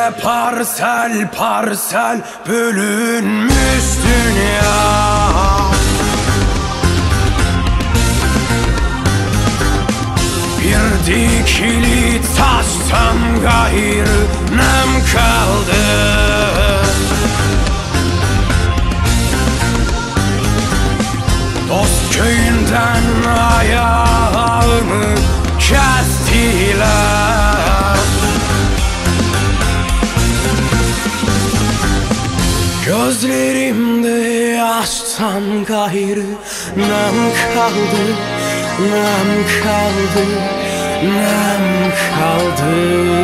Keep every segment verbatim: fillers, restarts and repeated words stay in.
İçe parsel parsel bölünmüş dünya. Bir dikili taştan gayrı nem kaldı. Dost köyünden ayağımı kestiler. Gözlerimde yaştan gayrı nem kaldı, nem kaldı, nem kaldı.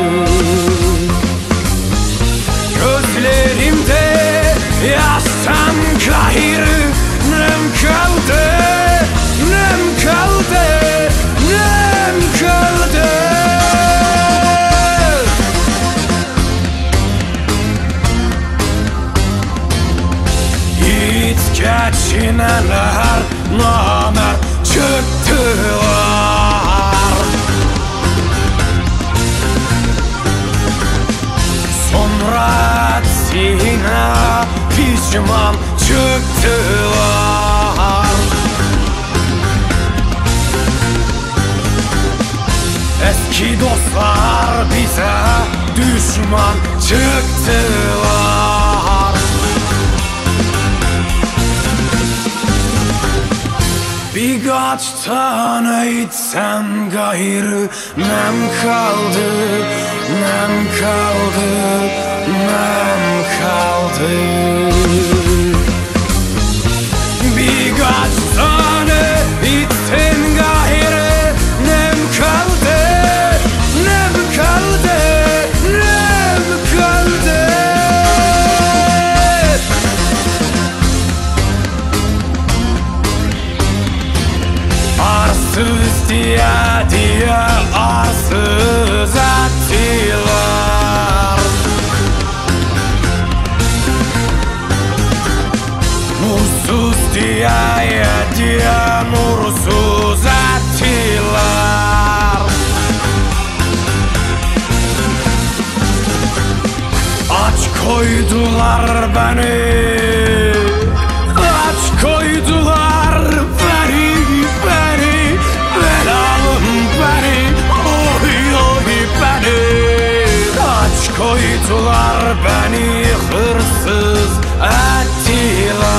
Gözlerimde yaştan gayrı nem kaldı, nem kaldı, nem kaldı. Geçinenler namer çıktılar. Sonra sine pişman çıktılar. Eski dostlar bize düşman çıktılar. Birkaç tane içsem gayrı nem kaldı, nem kaldı, nem kaldı. Birkaç tane içsem gayrı nem kaldı, nem kaldı, nem kaldı. Arsız diye diye arsız ettiler. Nursuz diye diye nursuz ettiler. Aç koydular beni, aç koydular beni, beni, belalım beni, oy oy beni. Aç koydular beni, hırsız ettiler.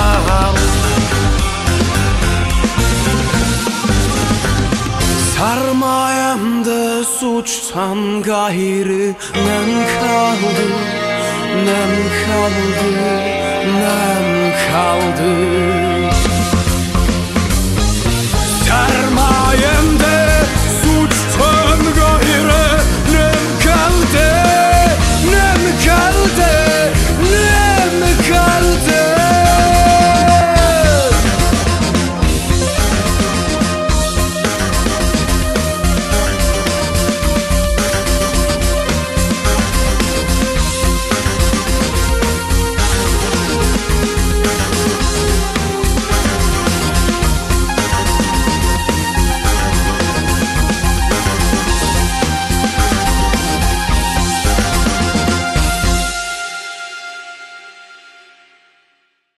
Sarmayemde suçtan gayrı nem kaldı, nem kaldı, nem kaldı.